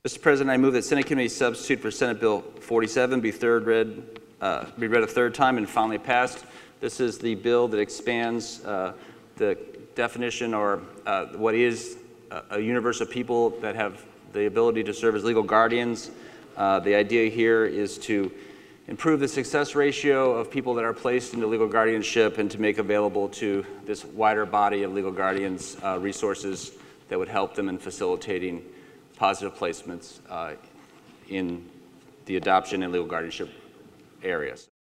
Mr. President, I move that Senate Committee substitute for Senate Bill 47 be read a third time and finally passed. This is the bill that expands the definition or what is a universe of people that have the ability to serve as legal guardians. The idea here is to improve the success ratio of people that are placed into legal guardianship and to make available to this wider body of legal guardians resources that would help them in facilitating positive placements in the adoption and legal guardianship areas.